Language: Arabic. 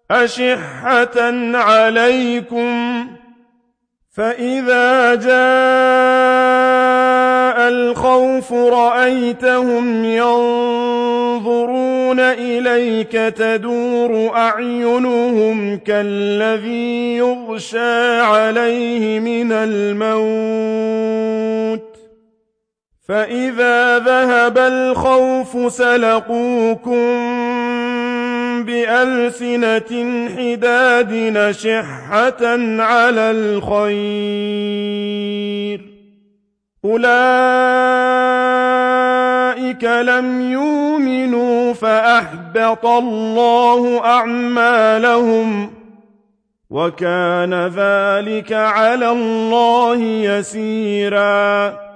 أشحة عليكم فإذا جاء الخوف رأيتهم ينظرون إليك تدور أعينهم كالذي يغشى عليه من الموت فإذا ذهب الخوف سلقوكم بألسنة حداد أشحة على الخير أولئك لم يؤمنوا فأحبط الله أعمالهم وكان ذلك على الله يسيرا